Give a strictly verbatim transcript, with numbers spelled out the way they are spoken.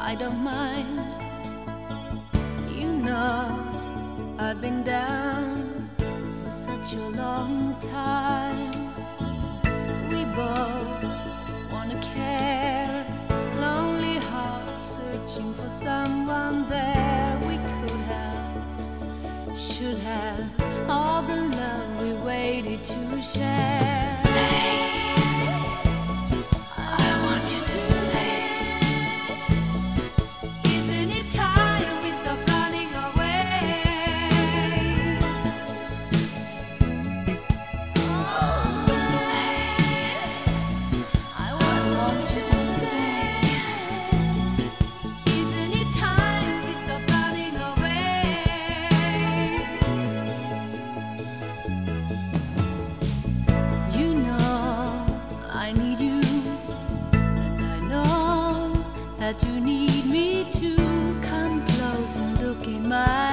I don't mind. You know I've been down for such a long time. We both wanna care, lonely hearts searching for someone there. We could have, should have, all the love we waited to share. Stay. I want you to stay. Isn't it time we stop running away? Oh, stay. I want you to stay. Isn't it time we stop running away? You know I need you, and I know that you need me to. Come close and look in my